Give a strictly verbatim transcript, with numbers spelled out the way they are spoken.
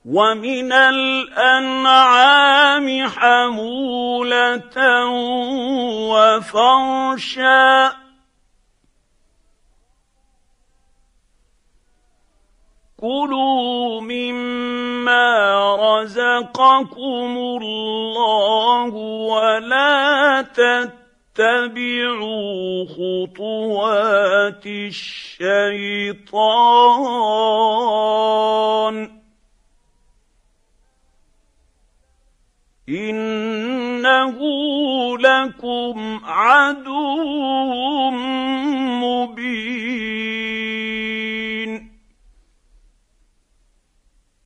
وَمِنَ الْأَنْعَامِ حَمُولَةً وَفَرْشًا ۚ كُلُوا مِمَّا رَزَقَكُمُ اللَّهُ وَلَا تَتَّبِعُوا خُطُوَاتِ الشَّيْطَانِ ۚ إِنَّهُ لَكُمْ عَدُوٌّ